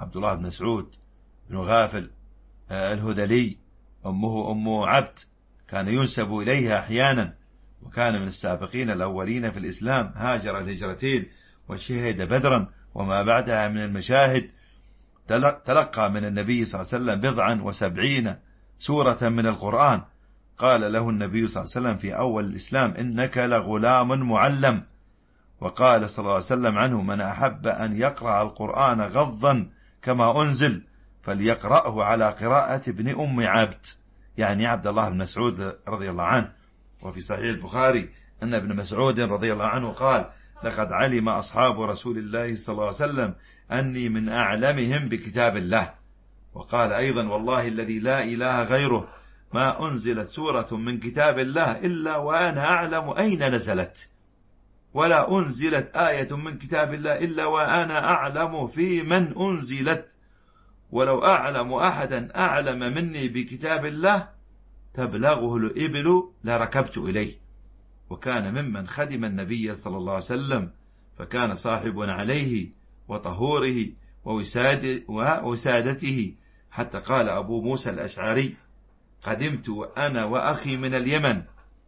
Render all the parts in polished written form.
عبد الله بن مسعود بن غافل الهذلي، أمه أم عبد، كان ينسب إليها أحيانا، وكان من السابقين الأولين في الإسلام، هاجر الهجرتين وشهد بدرا وما بعدها من المشاهد، تلقى من النبي صلى الله عليه وسلم 79 سورة من القرآن. قال له النبي صلى الله عليه وسلم في أول الإسلام: إنك لغلام معلم. وقال صلى الله عليه وسلم عنه: من أحب أن يقرأ القرآن غضا كما أنزل فليقرأه على قراءة ابن أم عبد، يعني عبد الله بن مسعود رضي الله عنه. وفي صحيح البخاري أن ابن مسعود رضي الله عنه قال: لقد علم أصحاب رسول الله صلى الله عليه وسلم أني من أعلمهم بكتاب الله. وقال أيضا: والله الذي لا إله غيره ما أنزلت سورة من كتاب الله إلا وأنا أعلم أين نزلت، ولا أنزلت آية من كتاب الله إلا وأنا أعلم في من أنزلت، ولو أعلم أحدا أعلم مني بكتاب الله تبلغه الإبل لركبت إليه. وكان ممن خدم النبي صلى الله عليه وسلم، فكان صاحب عليه وطهوره ووسادته، حتى قال أبو موسى الأشعري: قدمت أنا وأخي من اليمن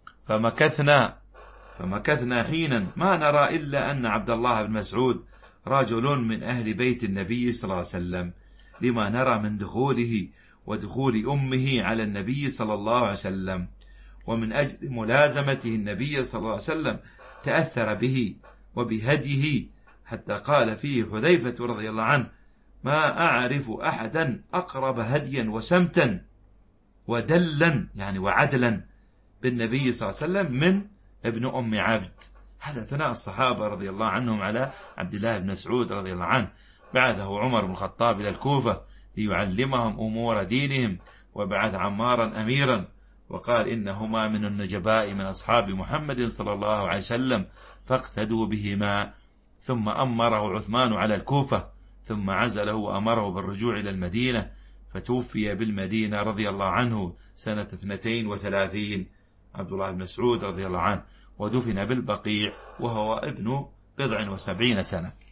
فمكثنا حينا ما نرى إلا أن عبد الله بن مسعود رجل من أهل بيت النبي صلى الله عليه وسلم، لما نرى من دخوله ودخول أمه على النبي صلى الله عليه وسلم، ومن أجل ملازمته النبي صلى الله عليه وسلم تأثر به وبهديه، حتى قال فيه حذيفة رضي الله عنه: ما أعرف أحدا أقرب هديا وسمتا ودلا، يعني وعدلا، بالنبي صلى الله عليه وسلم من ابن أم عبد. هذا ثناء الصحابة رضي الله عنهم على عبد الله بن مسعود رضي الله عنه. بعثه عمر بن الخطاب إلى الكوفة ليعلمهم أمور دينهم، وبعث عمارا أميرا، وقال: إنهما من النجباء من أصحاب محمد صلى الله عليه وسلم فاقتدوا بهما. ثم أمره عثمان على الكوفة، ثم عزله وأمره بالرجوع إلى المدينة، فتوفي بالمدينة رضي الله عنه سنة 32 عبد الله بن مسعود رضي الله عنه، ودفن بالبقيع وهو ابن 70 سنة.